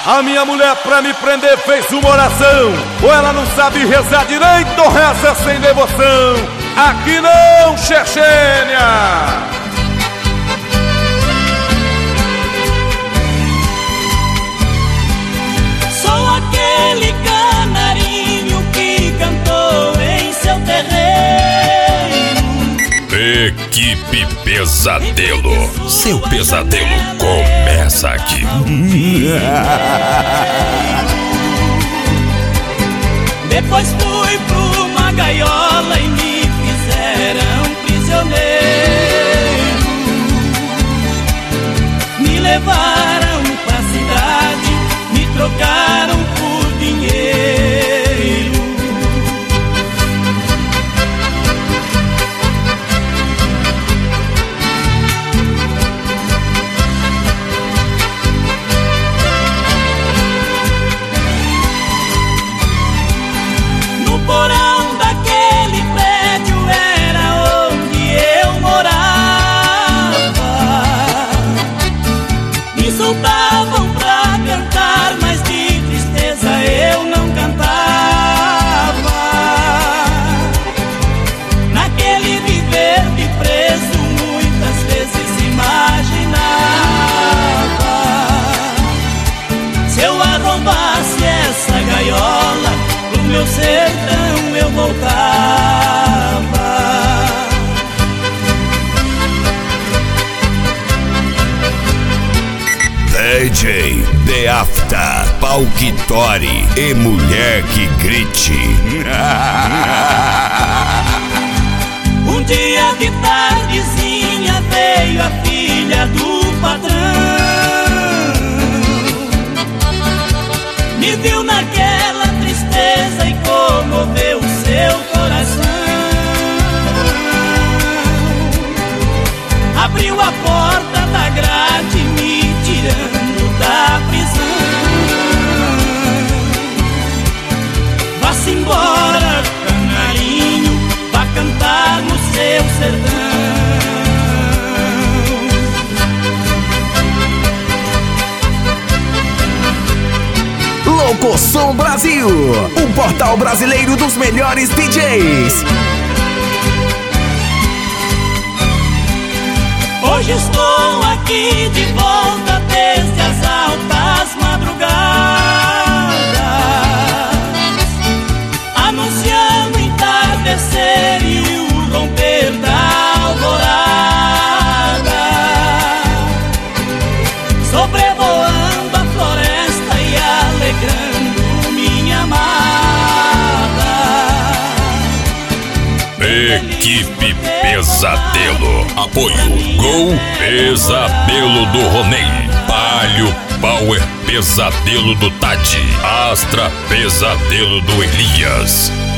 A minha mulher pra me prender fez uma oração. Ou ela não sabe rezar direito ou reza sem devoção. Aqui não, Chechênia! Sou aquele canarinho que cantou em seu terreiro. Equipe Pesadelo. Seu pesadelo começa aqui. Depois fui pra uma gaiola e me fizeram prisioneiro. Me levaram pra cidade, me trocaram por dinheiro. No porão daquele prédio era onde eu morava. Me soltavam pra cantar, mas de tristeza eu não cantava. Naquele viver de preso muitas vezes imaginava: se eu arrombasse essa gaiola, pro meu sertão eu voltava. DJ The After, Palquitori e Mulher que Grite. Um dia de tardezinha veio a filha do patrão. Me viu naquela tristeza e comoveu o seu coração. Abriu a porta da grade, me tirando da prisão. Vá-se embora, canarinho, vá cantar no seu sertão. Locosom Brasil, o portal brasileiro dos melhores DJs. Hoje estou aqui de volta desde as altas madrugadas, anunciando o entardecer e o romper da alvorada, sobrevoando a floresta e alegrando minha amada. Equipe Pesadelo. Apoio Gol Pesadelo do Ronei, Palio Power Pesadelo do Tati, Astra Pesadelo do Elias.